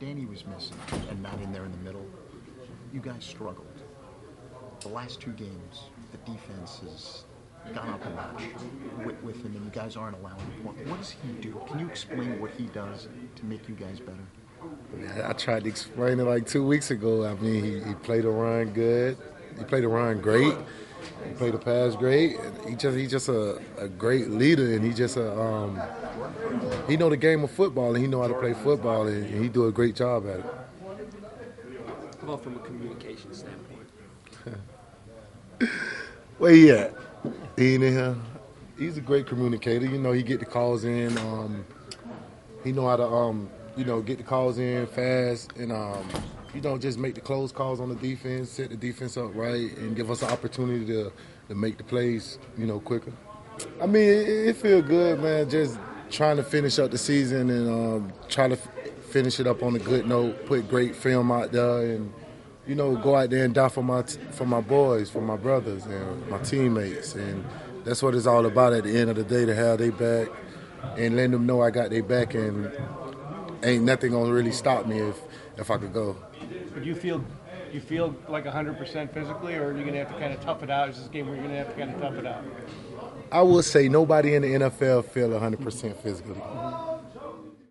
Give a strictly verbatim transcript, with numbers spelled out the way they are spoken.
Danny was missing and not in there in the middle, you guys struggled. The last two games, the defense has gone up a notch with, with him, and you guys aren't allowing him. What, what does he do? Can you explain what he does to make you guys better? Yeah, I tried to explain it like two weeks ago. I mean, he, he played a run good. He played a run great. He played a pass great. He just he just a, a great leader, and he just a um, he know the game of football, and he know how to play football, and he do a great job at it. How about from a communication standpoint? Where he at? He in here. He's a great communicator. You know, he get the calls in. Um, he know how to um, you know get the calls in fast, and um, you know just make the close calls on the defense, set the defense up right, and give us an opportunity to to make the plays, you know, quicker. I mean, it, it feel good, man. Just trying to finish up the season and um, try to f- finish it up on a good note. Put great film out there, and you know, go out there and die for my t- for my boys, for my brothers, and my teammates, and that's what it's all about. At the end of the day, to have they back and letting them know I got their back, and ain't nothing gonna really stop me if if I could go. But you feel you feel like one hundred percent physically, or are you going to have to kind of tough it out? Is this a game where you're going to have to kind of tough it out? I would say nobody in the N F L feel one hundred percent physically.